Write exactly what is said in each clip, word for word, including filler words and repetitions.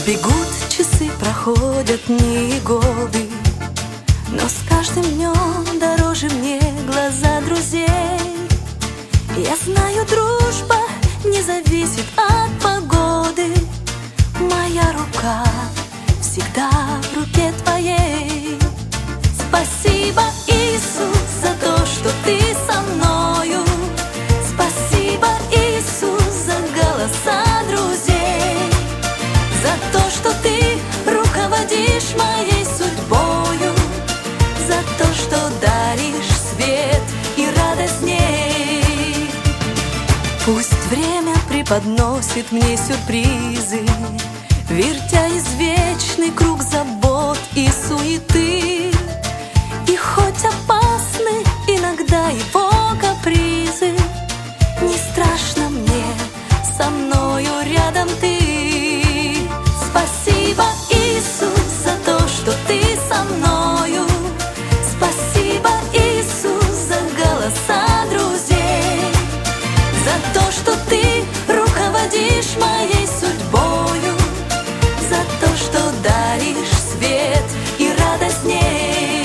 Бегут часы, проходят дни и годы, но с каждым днем дороже мне глаза друзей. Я знаю, дружба не зависит от погоды. Моя рука всегда в руке твоей. Спасибо, Иисус, за то, что ты со мною. Спасибо, Иисус, за голоса друзей, за то, что ты руководишь моей судьбою, за то, что даришь свет и радость в ней. Пусть время преподносит мне сюрпризы, вертя извечный круг забот и суеты. И хоть опасны иногда его капризы, не страшно мне, со мною рядом ты. Спасибо, Иисус, за то, что ты со мною. Спасибо, Иисус, за голоса друзей, за то, что ты руководишь моей судьбою, за то, что даришь свет и радость в ней.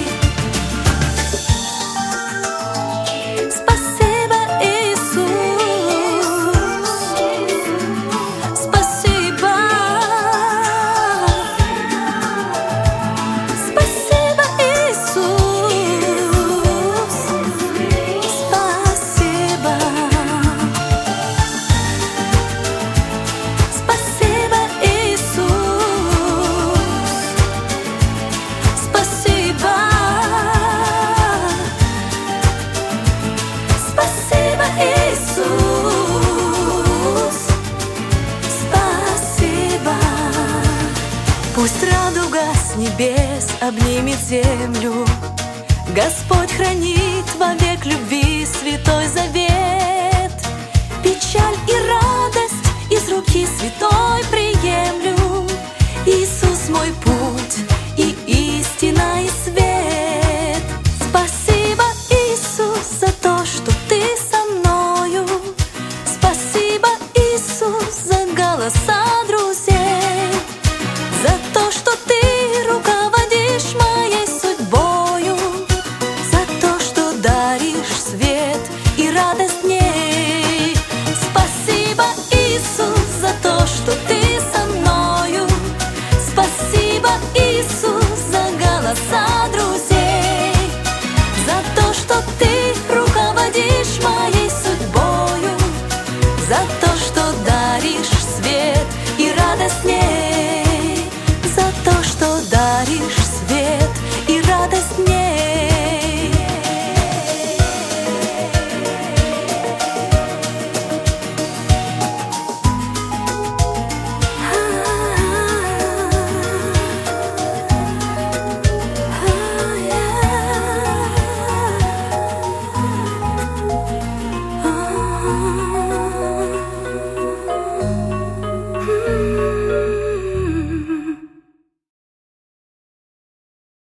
Спасибо, Иисус, спасибо. Спасибо, Иисус, спасибо. Спасибо, Иисус, спасибо. Спасибо, Иисус, спасибо. Пусть радуга с небес обнимет землю, Господь хранит вовек любви святой завет. Печаль и радость из руки святой приемлю. Иисус мой путь и истина и свет. Спасибо, Иисус, за то, что ты со мною. Спасибо, Иисус, за голоса друзей, за то, что ты руководишь моей судьбою, за то, что даришь свет и радость в ней. Спасибо, Иисус, за то, что ты со мною. Спасибо, Иисус, за голоса друзей, за то, что ты